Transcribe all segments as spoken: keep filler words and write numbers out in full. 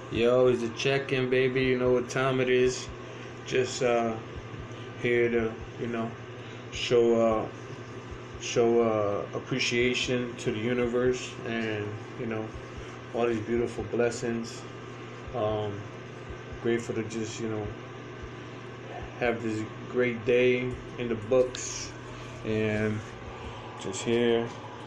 Yo, it's a check-in, baby. You know what time it is. Just uh, here to, you know, show uh, show uh, appreciation to the universe and you know all these beautiful blessings. Um, Grateful to just you know have this great day in the books and just here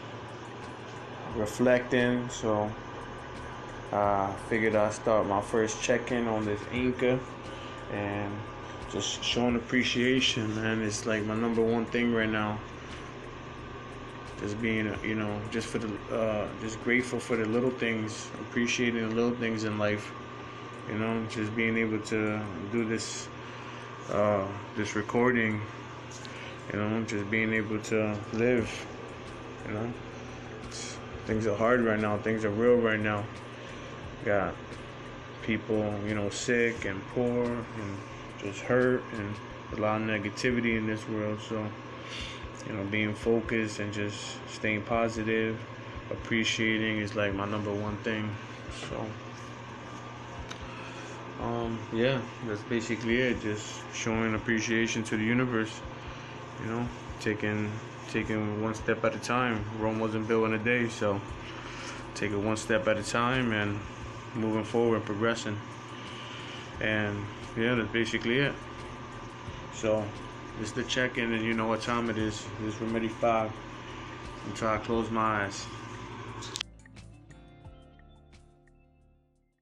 reflecting. So I uh, figured I'd start my first check-in on this Inca and just showing appreciation, man. It's like my number one thing right now. Just being, uh, you know, just for the, uh, just grateful for the little things, appreciating the little things in life. You know, just being able to do this, uh, this recording. You know, just being able to live. You know, it's, things are hard right now. Things are real right now. Got people, you know, sick and poor and just hurt and a lot of negativity in this world. So, you know, being focused and just staying positive, appreciating is like my number one thing. So, um, yeah, that's basically it. Just showing appreciation to the universe. You know, taking taking one step at a time. Rome wasn't built in a day, so take it one step at a time and moving forward, progressing. And yeah, that's basically it. So this is the check-in, and you know what time it is. This is Remedy Five. I'm trying to close my eyes.